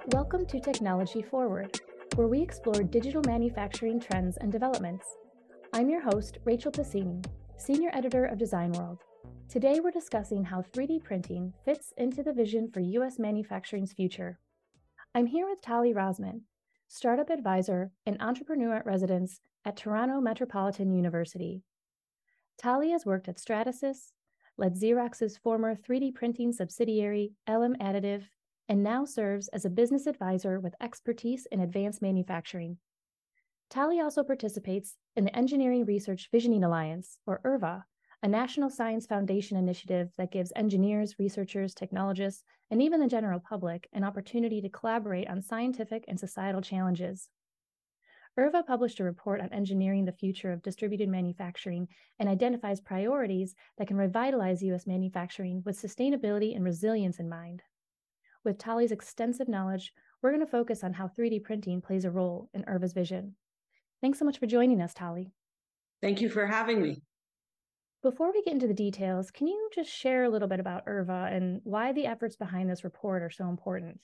Welcome to Technology Forward, where we explore digital manufacturing trends and developments. I'm your host, Rachel Passini, Senior Editor of Design World. Today, we're discussing how 3D printing fits into the vision for U.S. manufacturing's future. I'm here with Tali Rosman, Startup Advisor and Entrepreneur at Residence at Toronto Metropolitan University. Tali has worked at Stratasys, led Xerox's former 3D printing subsidiary, LM Additive, and now serves as a business advisor with expertise in advanced manufacturing. Tali also participates in the Engineering Research Visioning Alliance, or ERVA, a national science foundation initiative that gives engineers, researchers, technologists, and even the general public an opportunity to collaborate on scientific and societal challenges. ERVA published a report on engineering the future of distributed manufacturing and identifies priorities that can revitalize U.S. manufacturing with sustainability and resilience in mind. With Tali's extensive knowledge, we're going to focus on how 3D printing plays a role in ERVA's vision. Thanks so much for joining us, Tali. Thank you for having me. Before we get into the details, can you just share a little bit about ERVA and why the efforts behind this report are so important?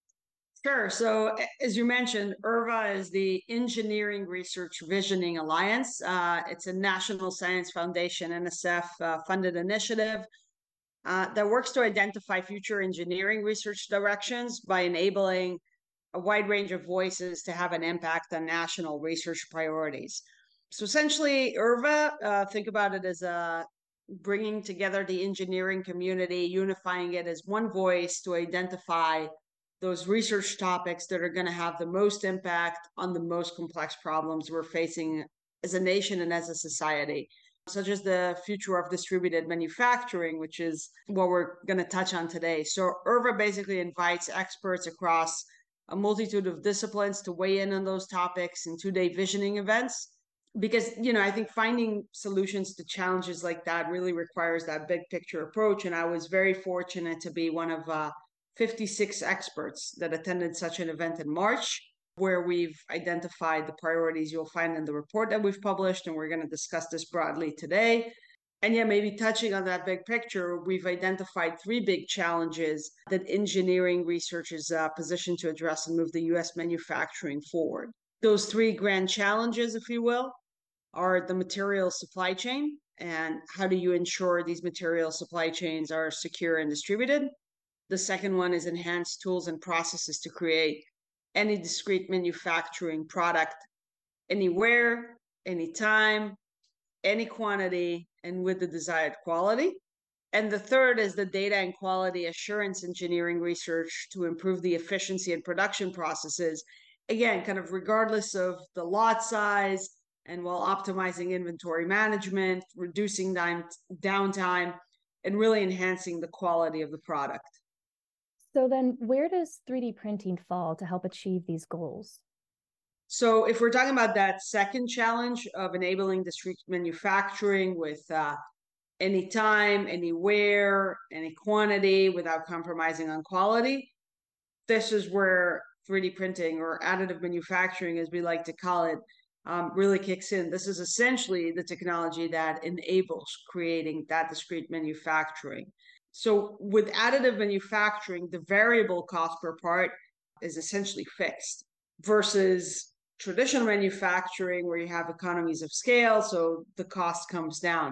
Sure. So, as you mentioned, ERVA is the Engineering Research Visioning Alliance. It's a National Science Foundation, NSF funded initiative that works to identify future engineering research directions by enabling a wide range of voices to have an impact on national research priorities. So essentially, ERVA, think about it as bringing together the engineering community, unifying it as one voice to identify those research topics that are going to have the most impact on the most complex problems we're facing as a nation and as a society, such as the future of distributed manufacturing, which is what we're going to touch on today. So ERVA basically invites experts across a multitude of disciplines to weigh in on those topics in two-day visioning events. Because, I think finding solutions to challenges like that really requires that big picture approach. And I was very fortunate to be one of 56 experts that attended such an event in March, where we've identified the priorities you'll find in the report that we've published. And we're going to discuss this broadly today. And yeah, maybe touching on that big picture, we've identified three big challenges that engineering research is positioned to address and move the U.S. manufacturing forward. Those three grand challenges, if you will, are the material supply chain and how do you ensure these material supply chains are secure and distributed. The second one is enhanced tools and processes to create any discrete manufacturing product anywhere, anytime, any quantity, and with the desired quality. And the third is the data and quality assurance engineering research to improve the efficiency and production processes, again, kind of regardless of the lot size, and while optimizing inventory management, reducing downtime, and really enhancing the quality of the product. So then where does 3D printing fall to help achieve these goals? So if we're talking about that second challenge of enabling discrete manufacturing with anytime, anywhere, any quantity without compromising on quality, this is where 3D printing, or additive manufacturing, as we like to call it, really kicks in. This is essentially the technology that enables creating that discrete manufacturing. So with additive manufacturing, the variable cost per part is essentially fixed versus traditional manufacturing where you have economies of scale, so the cost comes down.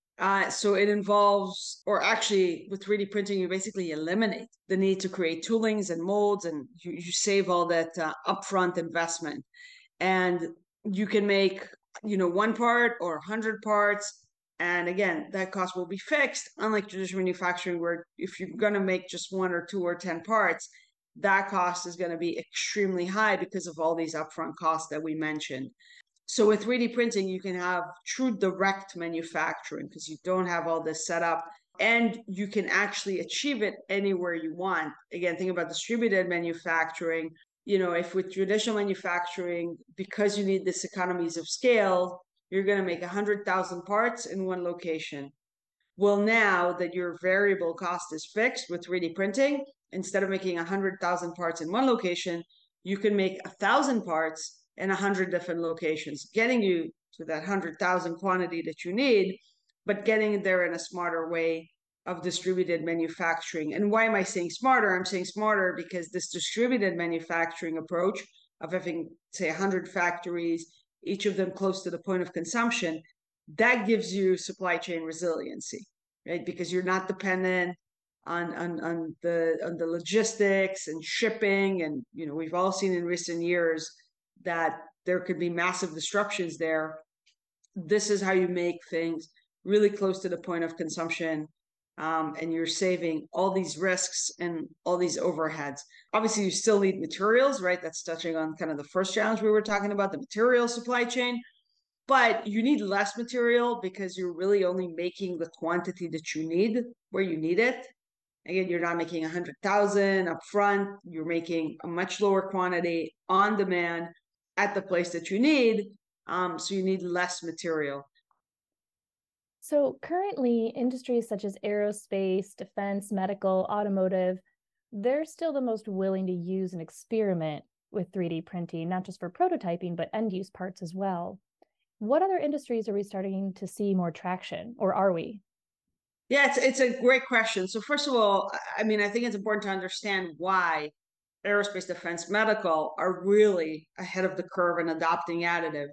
So it involves, or actually with 3D printing, you basically eliminate the need to create toolings and molds, and you save all that upfront investment. And you can make, one part or 100 parts. And again, that cost will be fixed, unlike traditional manufacturing, where if you're going to make just 1 or 2 or 10 parts, that cost is going to be extremely high because of all these upfront costs that we mentioned. So with 3D printing, you can have true direct manufacturing because you don't have all this set up, and you can actually achieve it anywhere you want. Again, think about distributed manufacturing. If with traditional manufacturing, because you need this economies of scale, you're going to make 100,000 parts in one location. Well, now that your variable cost is fixed with 3D printing, instead of making 100,000 parts in one location, you can make 1,000 parts in 100 different locations, getting you to that 100,000 quantity that you need, but getting there in a smarter way of distributed manufacturing. And why am I saying smarter? I'm saying smarter because this distributed manufacturing approach of having, say, 100 factories, each of them close to the point of consumption, that gives you supply chain resiliency, right? Because you're not dependent on the logistics and shipping. And, we've all seen in recent years that there could be massive disruptions there. This is how you make things really close to the point of consumption, and you're saving all these risks and all these overheads. Obviously, you still need materials, right? That's touching on kind of the first challenge we were talking about, the material supply chain. But you need less material because you're really only making the quantity that you need where you need it. Again, you're not making 100,000 up front. You're making a much lower quantity on demand at the place that you need. So you need less material. So currently, industries such as aerospace, defense, medical, automotive, they're still the most willing to use and experiment with 3D printing, not just for prototyping, but end use parts as well. What other industries are we starting to see more traction, or are we? Yeah, it's a great question. So first of all, I mean, I think it's important to understand why aerospace, defense, medical are really ahead of the curve in adopting additive.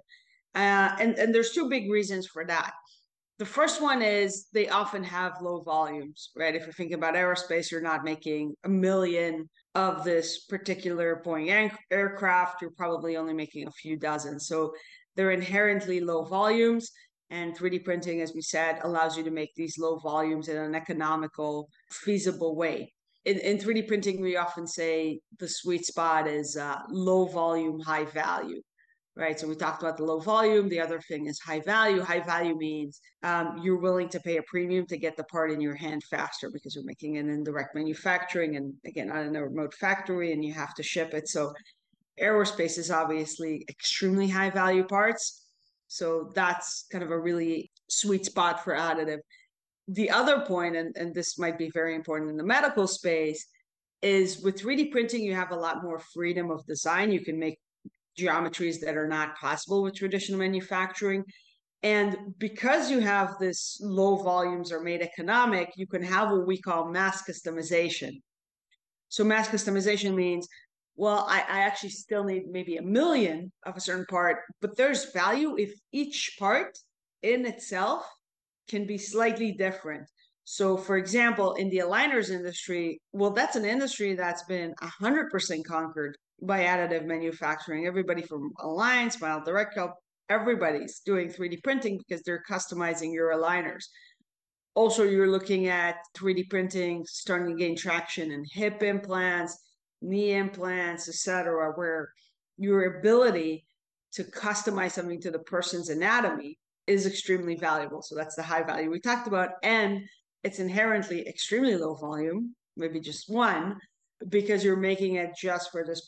And there's two big reasons for that. The first one is they often have low volumes, right? If you think about aerospace, you're not making a million of this particular Boeing aircraft. You're probably only making a few dozen. So they're inherently low volumes. And 3D printing, as we said, allows you to make these low volumes in an economical, feasible way. In 3D printing, we often say the sweet spot is low volume, high value, right? So we talked about the low volume. The other thing is high value. High value means you're willing to pay a premium to get the part in your hand faster because you're making it in direct manufacturing and, again, not in a remote factory, and you have to ship it. So aerospace is obviously extremely high value parts. So that's kind of a really sweet spot for additive. The other point, and this might be very important in the medical space, is with 3D printing, you have a lot more freedom of design. You can make geometries that are not possible with traditional manufacturing. And because you have this low volumes are made economic, you can have what we call mass customization. So mass customization means, well, I actually still need maybe a million of a certain part, but there's value if each part in itself can be slightly different. So, for example, in the aligners industry, well, that's an industry that's been 100% conquered by additive manufacturing. Everybody from Align, Smile Direct Help, everybody's doing 3D printing because they're customizing your aligners. Also, you're looking at 3D printing starting to gain traction in hip implants, knee implants, etc., where your ability to customize something to the person's anatomy is extremely valuable. So that's the high value we talked about. And it's inherently extremely low volume, maybe just one, because you're making it just for this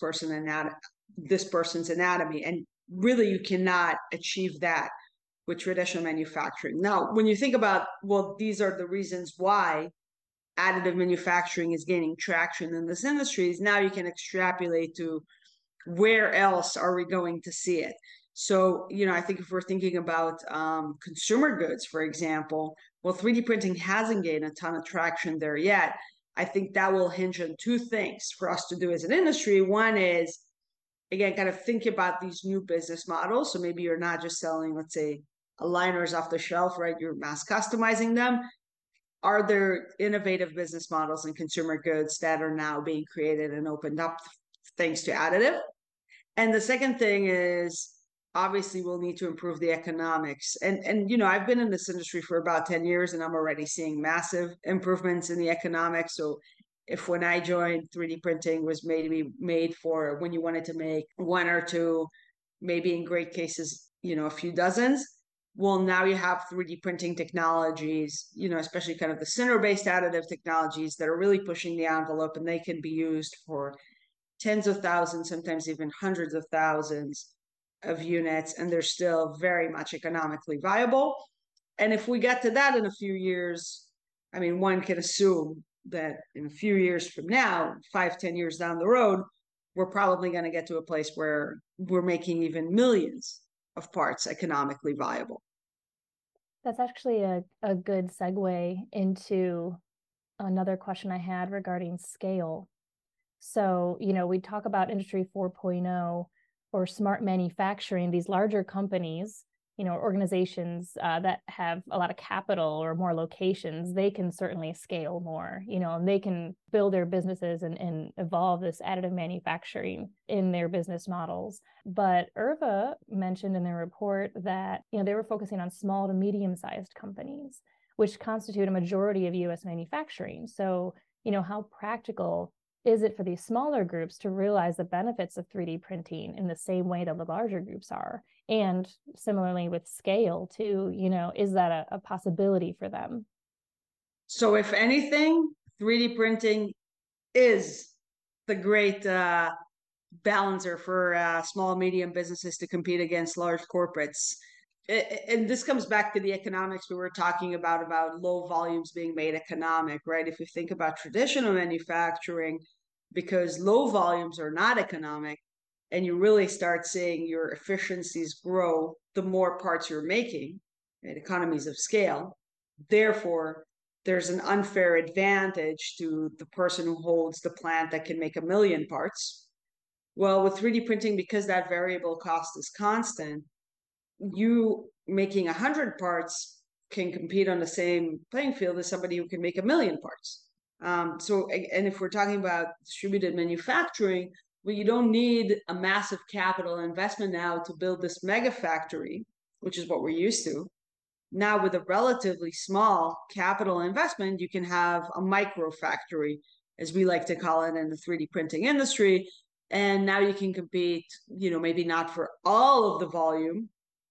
person's anatomy. And really, you cannot achieve that with traditional manufacturing. Now, when you think about, well, these are the reasons why additive manufacturing is gaining traction in this industry, now you can extrapolate to where else are we going to see it. So, I think if we're thinking about consumer goods, for example, well, 3D printing hasn't gained a ton of traction there yet. I think that will hinge on two things for us to do as an industry. One is, again, kind of think about these new business models. So maybe you're not just selling, let's say, aligners off the shelf, right? You're mass customizing them. Are there innovative business models in consumer goods that are now being created and opened up thanks to additive? And the second thing is, obviously, we'll need to improve the economics. And I've been in this industry for about 10 years, and I'm already seeing massive improvements in the economics. So if when I joined, 3D printing was maybe made for when you wanted to make one or two, maybe in great cases, a few dozens. Well, now you have 3D printing technologies, especially kind of the center-based additive technologies that are really pushing the envelope, and they can be used for tens of thousands, sometimes even hundreds of thousands of units, and they're still very much economically viable. And if we get to that in a few years, I mean, one can assume that in a few years from now, 5, 10 years down the road, we're probably going to get to a place where we're making even millions of parts economically viable. That's actually a good segue into another question I had regarding scale. So, we talk about Industry 4.0 or smart manufacturing, these larger companies, organizations that have a lot of capital or more locations, they can certainly scale more, and they can build their businesses and evolve this additive manufacturing in their business models. But IRVA mentioned in their report that, they were focusing on small to medium-sized companies, which constitute a majority of US manufacturing. So, how practical is it for these smaller groups to realize the benefits of 3D printing in the same way that the larger groups are? And similarly with scale too, is that a possibility for them? So if anything, 3D printing is the great balancer for small and medium businesses to compete against large corporates. And this comes back to the economics we were talking about low volumes being made economic, right? If we think about traditional manufacturing, because low volumes are not economic, and you really start seeing your efficiencies grow the more parts you're making, right? Economies of scale. Therefore, there's an unfair advantage to the person who holds the plant that can make 1,000,000 parts. Well, with 3D printing, because that variable cost is constant, you making 100 parts can compete on the same playing field as somebody who can make 1,000,000 parts. And if we're talking about distributed manufacturing, well, you don't need a massive capital investment now to build this mega factory, which is what we're used to. Now, with a relatively small capital investment, you can have a micro factory, as we like to call it in the 3D printing industry. And now you can compete, maybe not for all of the volume.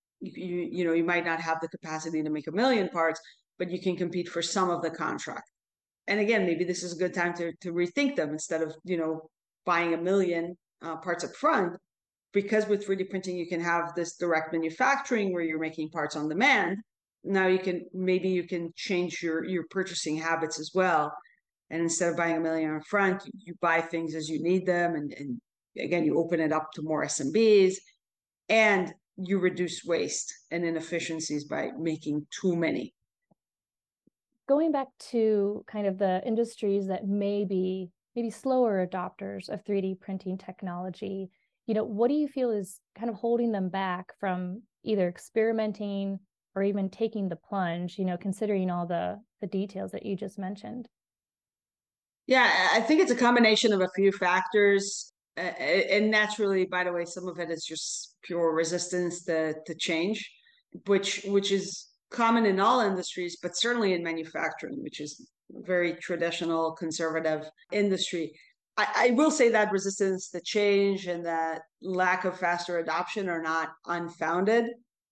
You might not have the capacity to make 1,000,000 parts, but you can compete for some of the contract. And again, maybe this is a good time to rethink them instead of, buying 1,000,000 parts up front, because with 3D printing, you can have this direct manufacturing where you're making parts on demand. Now you can change your purchasing habits as well. And instead of buying 1,000,000 up front, you buy things as you need them. And again, you open it up to more SMBs, and you reduce waste and inefficiencies by making too many. Going back to kind of the industries that may be maybe slower adopters of 3D printing technology, what do you feel is kind of holding them back from either experimenting or even taking the plunge, considering all the details that you just mentioned? Yeah, I think it's a combination of a few factors. And naturally, by the way, some of it is just pure resistance to change, which is common in all industries, but certainly in manufacturing, which is a very traditional conservative industry. I will say that resistance to change and that lack of faster adoption are not unfounded.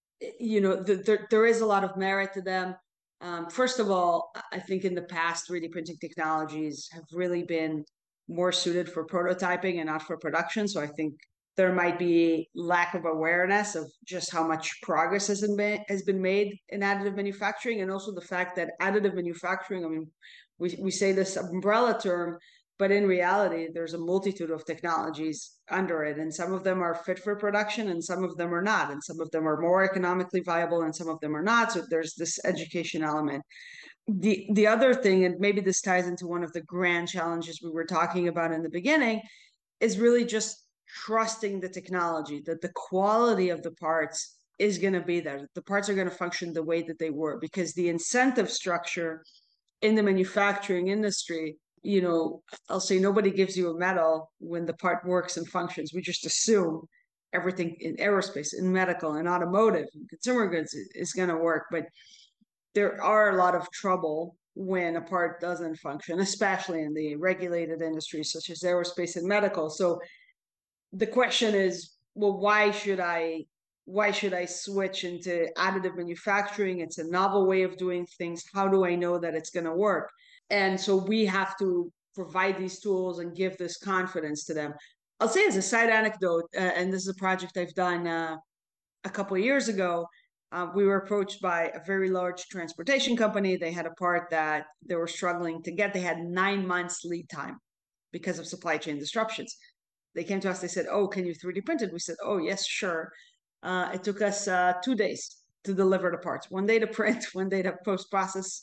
There is a lot of merit to them. First of all, I think in the past, 3D printing technologies have really been more suited for prototyping and not for production. So I think there might be lack of awareness of just how much progress has been made in additive manufacturing, and also the fact that additive manufacturing, I mean, we say this umbrella term, but in reality, there's a multitude of technologies under it, and some of them are fit for production, and some of them are not, and some of them are more economically viable, and some of them are not. So there's this education element. The other thing, and maybe this ties into one of the grand challenges we were talking about in the beginning, is really just trusting the technology, that the quality of the parts is going to be there. The parts are going to function the way that they were, because the incentive structure in the manufacturing industry, I'll say nobody gives you a medal when the part works and functions. We just assume everything in aerospace, in medical, in automotive, in consumer goods is going to work. But there are a lot of trouble when a part doesn't function, especially in the regulated industries such as aerospace and medical. So the question is, well, why should I switch into additive manufacturing? It's a novel way of doing things. How do I know that it's going to work? And so we have to provide these tools and give this confidence to them. I'll say as a side anecdote, and this is a project I've done a couple of years ago. We were approached by a very large transportation company. They had a part that they were struggling to get. They had 9 months lead time because of supply chain disruptions. They came to us. They said, "Oh, can you 3D print it?" We said, "Oh, yes, sure." It took us 2 days to deliver the parts. 1 day to print, 1 day to post process.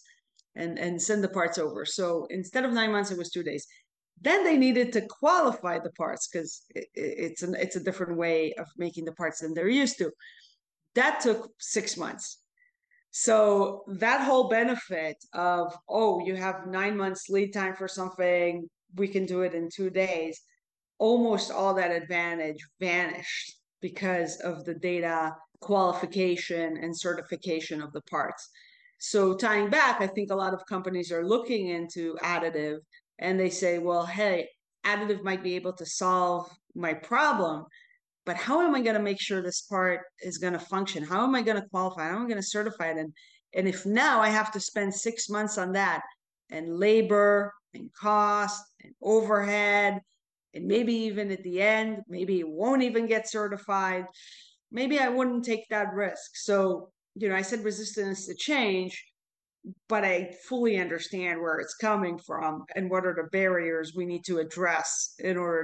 and send the parts over. So instead of 9 months, it was 2 days. Then they needed to qualify the parts because it's a different way of making the parts than they're used to. That took 6 months. So that whole benefit of, oh, you have 9 months lead time for something, we can do it in 2 days, almost all that advantage vanished because of the data qualification and certification of the parts. So tying back, I think a lot of companies are looking into additive and they say, well, hey, additive might be able to solve my problem, but how am I going to make sure this part is going to function? How am I going to qualify? How am I going to certify it? And if now I have to spend 6 months on that, and labor and cost and overhead, and maybe even at the end, maybe it won't even get certified, maybe I wouldn't take that risk. So, I said resistance to change, but I fully understand where it's coming from and what are the barriers we need to address in order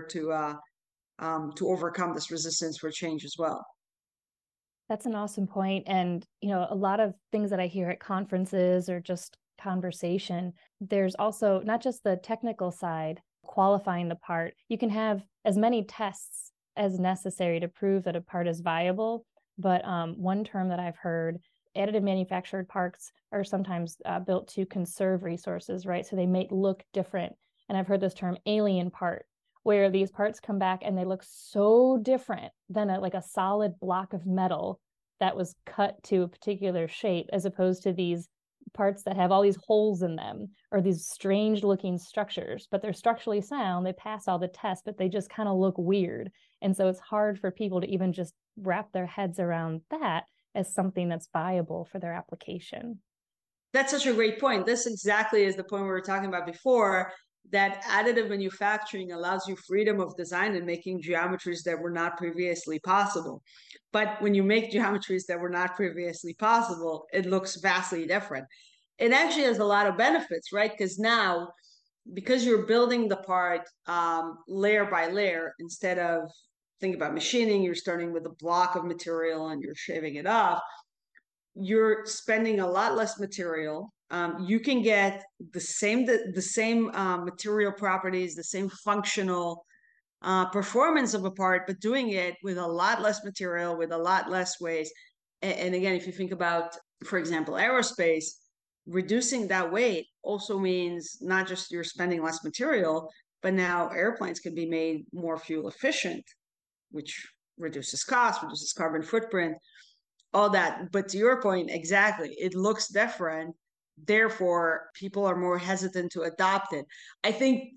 to overcome this resistance for change as well. That's an awesome point. And, a lot of things that I hear at conferences or just conversation, there's also not just the technical side, qualifying the part. You can have as many tests as necessary to prove that a part is viable. But one term that I've heard, additive manufactured parts are sometimes built to conserve resources, right? So they may look different. And I've heard this term alien part, where these parts come back and they look so different than like a solid block of metal that was cut to a particular shape, as opposed to these parts that have all these holes in them or these strange looking structures, but they're structurally sound. They pass all the tests, but they just kind of look weird. And so it's hard for people to even just wrap their heads around that as something that's viable for their application. That's such a great point. This exactly is the point we were talking about before, that additive manufacturing allows you freedom of design and making geometries that were not previously possible. But when you make geometries that were not previously possible, it looks vastly different. It actually has a lot of benefits, right? Because now, because you're building the part layer by layer, instead of think about machining, you're starting with a block of material and you're shaving it off. You're spending a lot less material. You can get the same material properties, the same functional performance of a part, but doing it with a lot less material, with a lot less waste. And again, if you think about, for example, aerospace, reducing that weight also means not just you're spending less material, but now airplanes can be made more fuel efficient, which reduces cost, reduces carbon footprint, all that. But to your point, exactly, it looks different. Therefore, people are more hesitant to adopt it. I think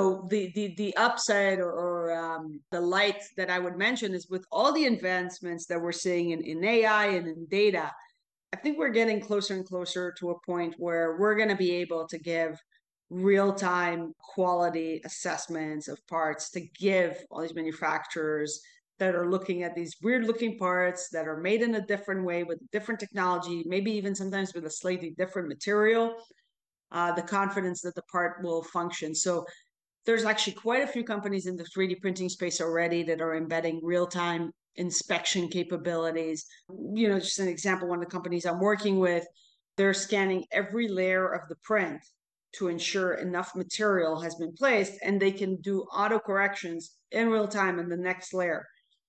the upside or the light that I would mention is with all the advancements that we're seeing in AI and in data. I think we're getting closer and closer to a point where we're going to be able to give real-time quality assessments of parts to give all these manufacturers that are looking at these weird looking parts that are made in a different way with different technology, maybe even sometimes with a slightly different material, the confidence that the part will function. So there's actually quite a few companies in the 3D printing space already that are embedding real-time inspection capabilities. Just an example, one of the companies I'm working with, they're scanning every layer of the print to ensure enough material has been placed, and they can do auto corrections in real time in the next layer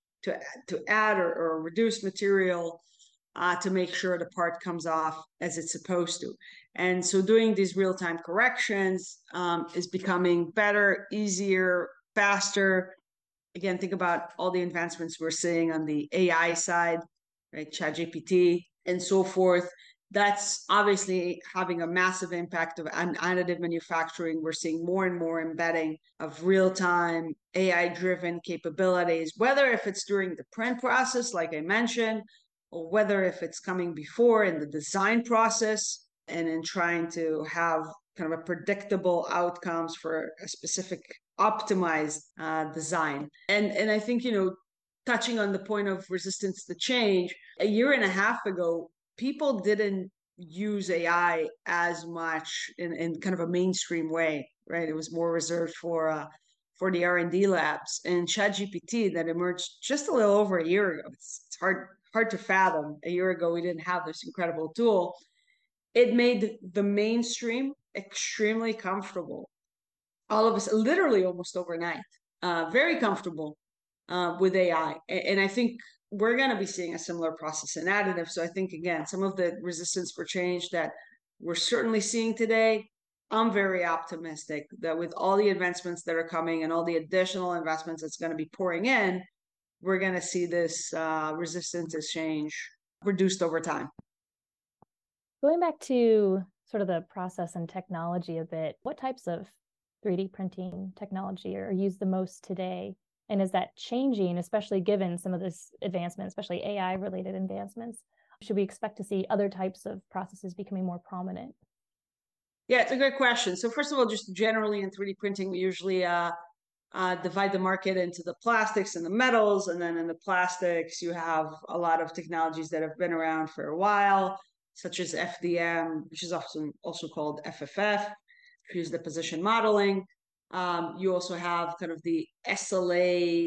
to add or reduce material to make sure the part comes off as it's supposed to. And so doing these real-time corrections is becoming better, easier, faster. Again, think about all the advancements we're seeing on the AI side, right? ChatGPT and so forth. That's obviously having a massive impact on additive manufacturing. We're seeing more and more embedding of real-time AI-driven capabilities, whether if it's during the print process, like I mentioned, or whether if it's coming before in the design process and in trying to have kind of a predictable outcomes for a specific optimized design. And I think, touching on the point of resistance to change, a year and a half ago, people didn't use AI as much in kind of a mainstream way, right? It was more reserved for the R&D labs. And ChatGPT that emerged just a little over a year ago. It's hard to fathom. A year ago, we didn't have this incredible tool. it made the mainstream extremely comfortable. All of us, literally almost overnight, very comfortable with AI. And I think we're going to be seeing a similar process in additive. So I think, again, some of the resistance for change that we're certainly seeing today, I'm very optimistic that with all the advancements that are coming and all the additional investments that's going to be pouring in, we're going to see this resistance to change reduced over time. Going back to sort of the process and technology a bit, what types of 3D printing technology are used the most today? And is that changing, especially given some of this advancement, especially AI related advancements? Should we expect to see other types of processes becoming more prominent? Yeah, it's a great question. So first of all, just generally in 3D printing, we usually divide the market into the plastics and the metals. And then in the plastics, you have a lot of technologies that have been around for a while, such as FDM, which is often also called FFF, which is the position modeling. You also have kind of the SLA,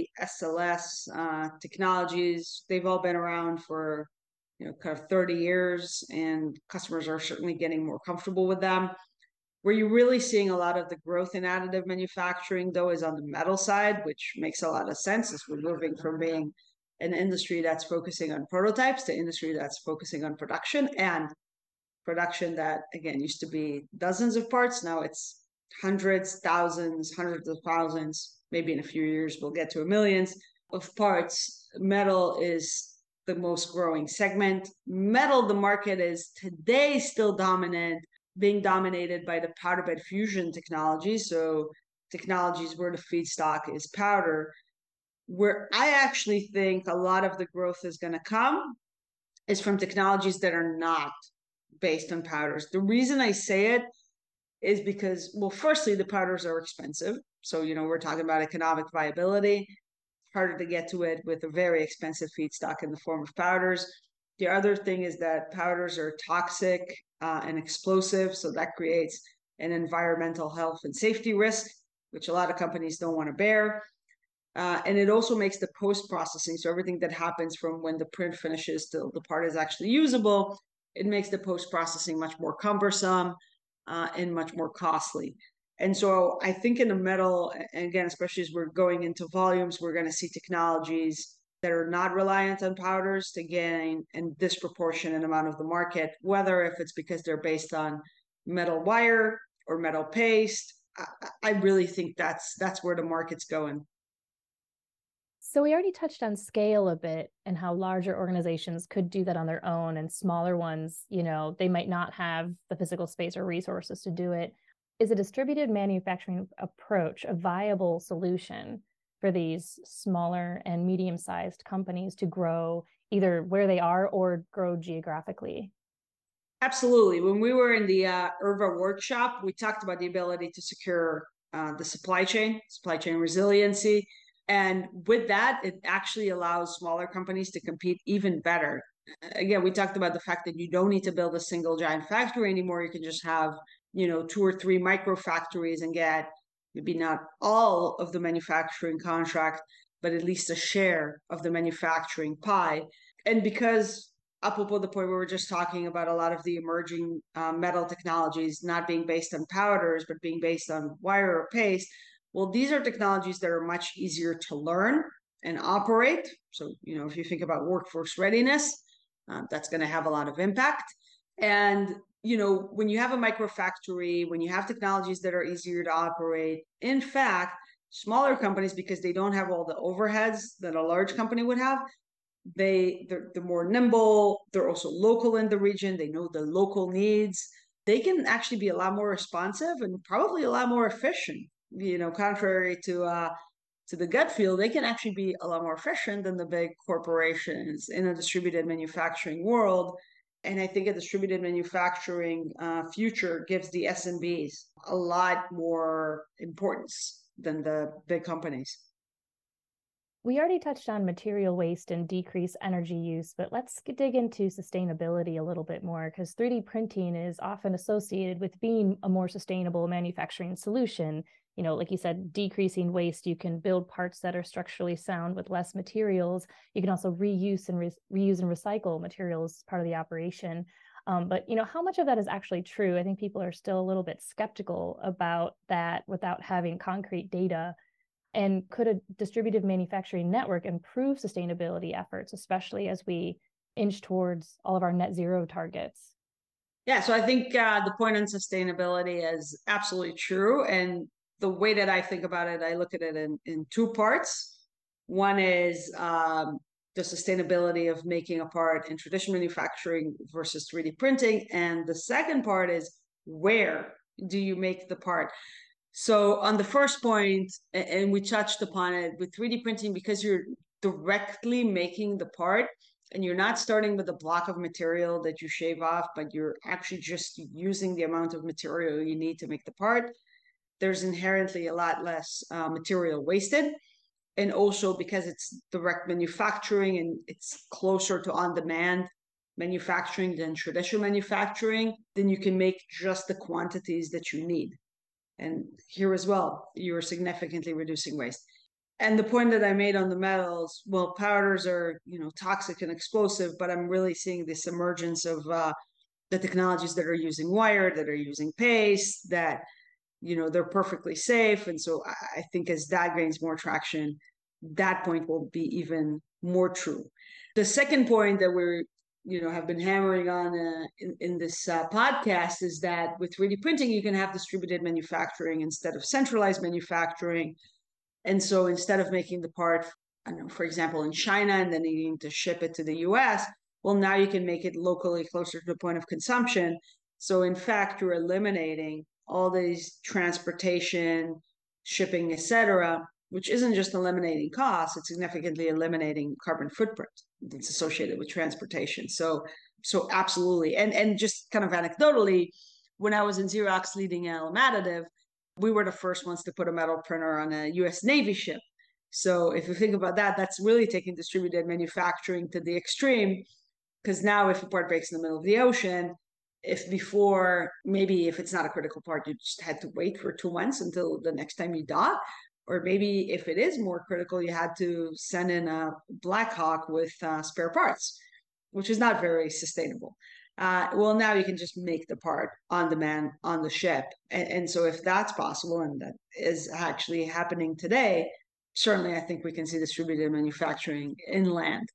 SLS technologies. They've all been around for kind of 30 years, and customers are certainly getting more comfortable with them. Where you're really seeing a lot of the growth in additive manufacturing, though, is on the metal side, which makes a lot of sense as we're moving from being an industry that's focusing on prototypes to industry that's focusing on production, and production that, again, used to be dozens of parts. Now it's hundreds, thousands, hundreds of thousands, maybe in a few years we'll get to millions of parts. Metal is the most growing segment. Metal, the market is today still being dominated by the powder bed fusion technology. So technologies where the feedstock is powder. Where I actually think a lot of the growth is going to come is from technologies that are not based on powders. The reason I say it is because, well, firstly, the powders are expensive. So, we're talking about economic viability. Harder to get to it with a very expensive feedstock in the form of powders. The other thing is that powders are toxic and explosive. So that creates an environmental health and safety risk, which a lot of companies don't want to bear. And it also makes the post-processing, so everything that happens from when the print finishes till the part is actually usable, it makes the post-processing much more cumbersome and much more costly. And so I think in the metal, and again, especially as we're going into volumes, we're going to see technologies that are not reliant on powders to gain a disproportionate amount of the market, whether if it's because they're based on metal wire or metal paste. I really think that's where the market's going. So we already touched on scale a bit and how larger organizations could do that on their own, and smaller ones, they might not have the physical space or resources to do it. Is a distributed manufacturing approach a viable solution for these smaller and medium-sized companies to grow either where they are or grow geographically? Absolutely. When we were in the IRVA workshop, we talked about the ability to secure the supply chain resiliency. And with that, it actually allows smaller companies to compete even better. Again, we talked about the fact that you don't need to build a single giant factory anymore. You can just have, 2 or 3 micro factories and get maybe not all of the manufacturing contract, but at least a share of the manufacturing pie. And because apropos the point where we're just talking about a lot of the emerging metal technologies not being based on powders, but being based on wire or paste, well, these are technologies that are much easier to learn and operate. So, if you think about workforce readiness, that's going to have a lot of impact. And, when you have a microfactory, when you have technologies that are easier to operate, in fact, smaller companies, because they don't have all the overheads that a large company would have, they're more nimble. They're also local in the region. They know the local needs. They can actually be a lot more responsive and probably a lot more efficient. Contrary to the gut feel, they can actually be a lot more efficient than the big corporations in a distributed manufacturing world. And I think a distributed manufacturing future gives the SMBs a lot more importance than the big companies. We already touched on material waste and decreased energy use, but let's dig into sustainability a little bit more, because 3D printing is often associated with being a more sustainable manufacturing solution. Like you said, decreasing waste, you can build parts that are structurally sound with less materials. You can also reuse and recycle materials as part of the operation. But how much of that is actually true? I think people are still a little bit skeptical about that without having concrete data. And could a distributed manufacturing network improve sustainability efforts, especially as we inch towards all of our net zero targets? Yeah, so I think the point on sustainability is absolutely true. And the way that I think about it, I look at it in two parts. One is the sustainability of making a part in traditional manufacturing versus 3D printing. And the second part is, where do you make the part? So on the first point, and we touched upon it with 3D printing, because you're directly making the part, and you're not starting with a block of material that you shave off, but you're actually just using the amount of material you need to make the part. There's inherently a lot less material wasted. And also because it's direct manufacturing and it's closer to on-demand manufacturing than traditional manufacturing, then you can make just the quantities that you need. And here as well, you're significantly reducing waste. And the point that I made on the metals, well, powders are, toxic and explosive, but I'm really seeing this emergence of the technologies that are using wire, that are using paste, that, they're perfectly safe. And so I think as that gains more traction, that point will be even more true. The second point that we're have been hammering on in this podcast is that with 3D printing, you can have distributed manufacturing instead of centralized manufacturing. And so instead of making the part, I don't know, for example, in China and then needing to ship it to the US, well, now you can make it locally closer to the point of consumption. So in fact, you're eliminating all these transportation, shipping, etc., which isn't just eliminating costs, it's significantly eliminating carbon footprint that's associated with transportation. So absolutely. And just kind of anecdotally, when I was in Xerox leading LM Additive, we were the first ones to put a metal printer on a US Navy ship. So if you think about that, that's really taking distributed manufacturing to the extreme, because now if a part breaks in the middle of the ocean, if before, maybe if it's not a critical part, you just had to wait for 2 months until the next time you dock, or maybe if it is more critical, you had to send in a Black Hawk with spare parts, which is not very sustainable. Well, now you can just make the part on demand on the ship. And so if that's possible, and that is actually happening today, certainly I think we can see distributed manufacturing inland.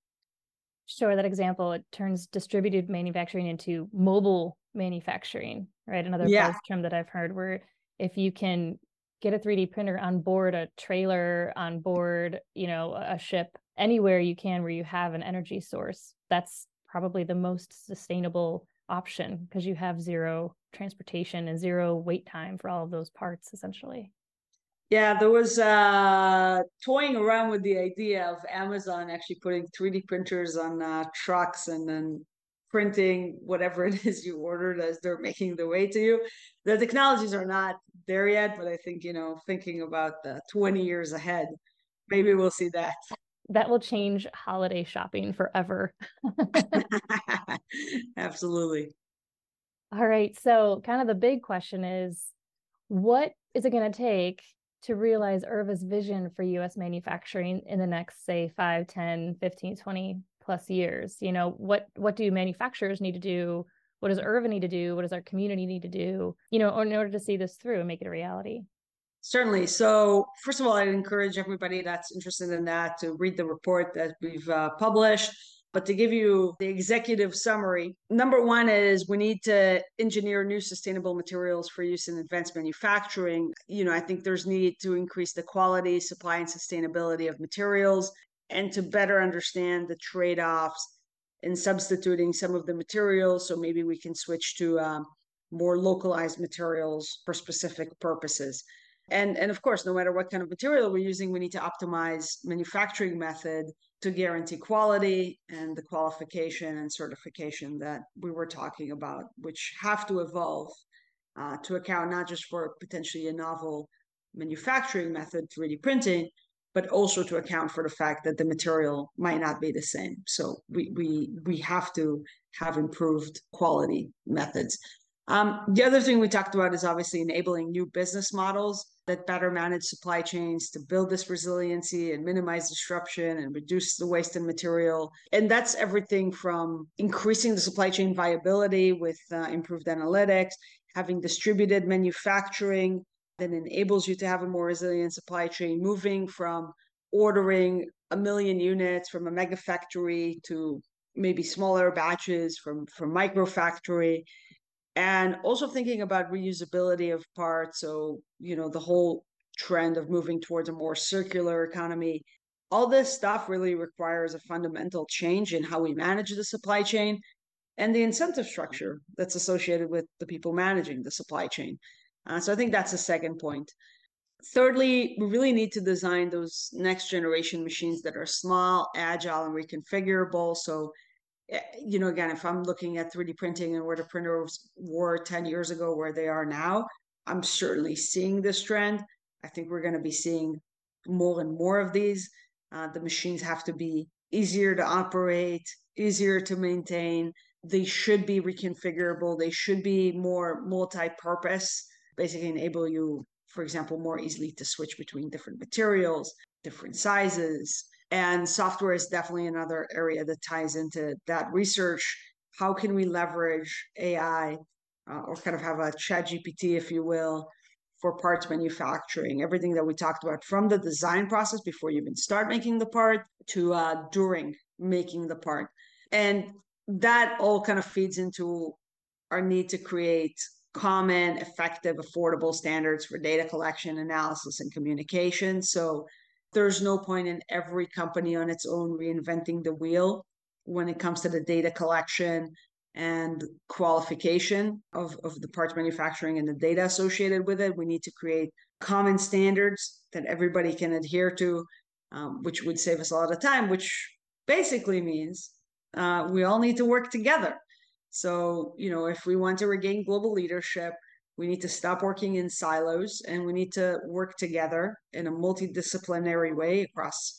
Sure, that example, it turns distributed manufacturing into mobile manufacturing, right? Another buzz term that I've heard, where if you can get a 3D printer on board a trailer, on board, a ship, anywhere you can where you have an energy source, that's probably the most sustainable option, because you have zero transportation and zero wait time for all of those parts, essentially. Yeah, there was toying around with the idea of Amazon actually putting 3D printers on trucks and then printing whatever it is you ordered as they're making the way to you. The technologies are not there yet, but I think, thinking about 20 years ahead, maybe we'll see that. That will change holiday shopping forever. Absolutely. All right. So kind of the big question is, what is it going to take to realize IRVA's vision for US manufacturing in the next, say, 5, 10, 15, 20 plus years? What do manufacturers need to do? What does IRVA need to do? What does our community need to do, in order to see this through and make it a reality? Certainly. So first of all, I'd encourage everybody that's interested in that to read the report that we've published. But to give you the executive summary, number one is we need to engineer new sustainable materials for use in advanced manufacturing. I think there's need to increase the quality, supply, and sustainability of materials, and to better understand the trade-offs in substituting some of the materials. So maybe we can switch to more localized materials for specific purposes. And of course, no matter what kind of material we're using, we need to optimize manufacturing method to guarantee quality and the qualification and certification that we were talking about, which have to evolve to account not just for potentially a novel manufacturing method, 3D printing, but also to account for the fact that the material might not be the same. So we have to have improved quality methods. The other thing we talked about is obviously enabling new business models that better manage supply chains to build this resiliency and minimize disruption and reduce the waste in material. And that's everything from increasing the supply chain viability with improved analytics, having distributed manufacturing that enables you to have a more resilient supply chain, moving from ordering 1 million units from a mega factory to maybe smaller batches from micro factory, and also thinking about reusability of parts. So, the whole trend of moving towards a more circular economy, all this stuff really requires a fundamental change in how we manage the supply chain and the incentive structure that's associated with the people managing the supply chain. So I think that's the second point. Thirdly, we really need to design those next generation machines that are small, agile, and reconfigurable. So, again, if I'm looking at 3D printing and where the printers were 10 years ago, where they are now, I'm certainly seeing this trend. I think we're going to be seeing more and more of these. The machines have to be easier to operate, easier to maintain. They should be reconfigurable. They should be more multi-purpose, basically enable you, for example, more easily to switch between different materials, different sizes. And software is definitely another area that ties into that research. How can we leverage AI or kind of have a chat GPT, if you will, for parts manufacturing? Everything that we talked about from the design process before you even start making the part to during making the part. And that all kind of feeds into our need to create common, effective, affordable standards for data collection, analysis, and communication. So there's no point in every company on its own reinventing the wheel when it comes to the data collection and qualification of the parts manufacturing and the data associated with it. We need to create common standards that everybody can adhere to, which would save us a lot of time, which basically means we all need to work together. So, if we want to regain global leadership, we need to stop working in silos and we need to work together in a multidisciplinary way across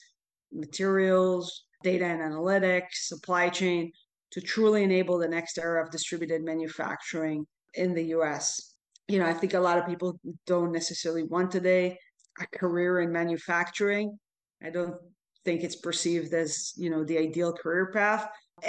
materials, data and analytics, supply chain to truly enable the next era of distributed manufacturing in the US. I think a lot of people don't necessarily want today a career in manufacturing. I don't think it's perceived as, the ideal career path.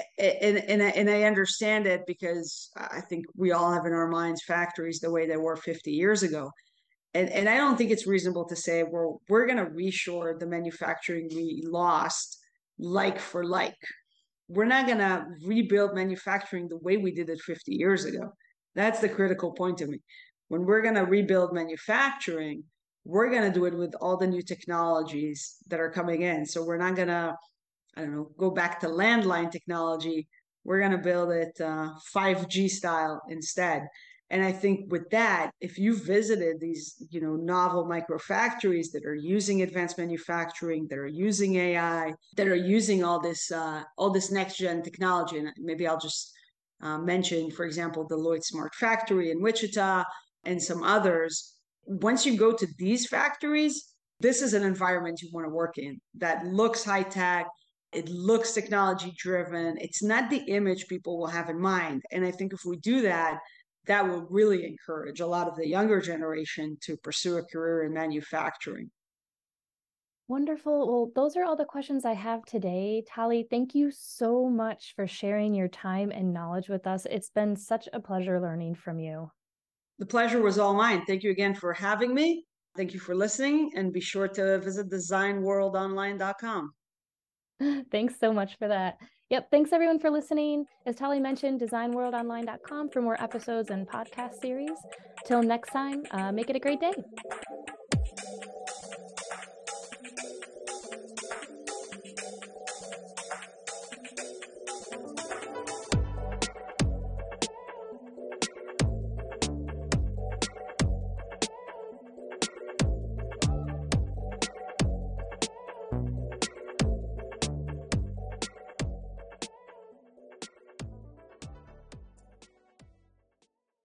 And I understand it because I think we all have in our minds factories the way they were 50 years ago. And I don't think it's reasonable to say, well, we're going to reshore the manufacturing we lost like for like. We're not going to rebuild manufacturing the way we did it 50 years ago. That's the critical point to me. When we're going to rebuild manufacturing, we're going to do it with all the new technologies that are coming in. So we're not going to, go back to landline technology. We're going to build it 5G style instead. And I think with that, if you visited these, novel microfactories that are using advanced manufacturing, that are using AI, that are using all this next gen technology, and maybe I'll just mention, for example, the Lloyd Smart Factory in Wichita and some others. Once you go to these factories, this is an environment you want to work in that looks high tech. It looks technology driven. It's not the image people will have in mind. And I think if we do that, that will really encourage a lot of the younger generation to pursue a career in manufacturing. Wonderful. Well, those are all the questions I have today. Tali, thank you so much for sharing your time and knowledge with us. It's been such a pleasure learning from you. The pleasure was all mine. Thank you again for having me. Thank you for listening, and be sure to visit designworldonline.com. Thanks so much for that. Yep. Thanks everyone for listening. As Tali mentioned, designworldonline.com for more episodes and podcast series. Till next time, make it a great day.